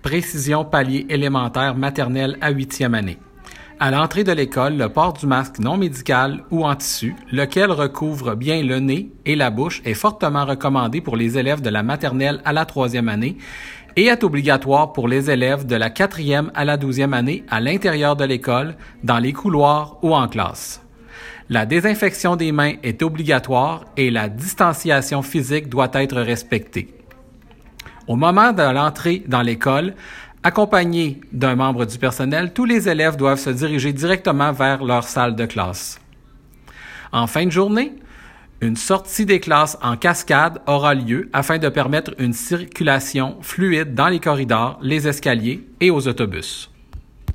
Précision palier élémentaire maternelle à 8e année. À l'entrée de l'école, le port du masque non médical ou en tissu, lequel recouvre bien le nez et la bouche, est fortement recommandé pour les élèves de la maternelle à la 3e année et est obligatoire pour les élèves de la 4e à la 12e année à l'intérieur de l'école, dans les couloirs ou en classe. La désinfection des mains est obligatoire et la distanciation physique doit être respectée. Au moment de l'entrée dans l'école, accompagnés d'un membre du personnel, tous les élèves doivent se diriger directement vers leur salle de classe. En fin de journée, une sortie des classes en cascade aura lieu afin de permettre une circulation fluide dans les corridors, les escaliers et aux autobus.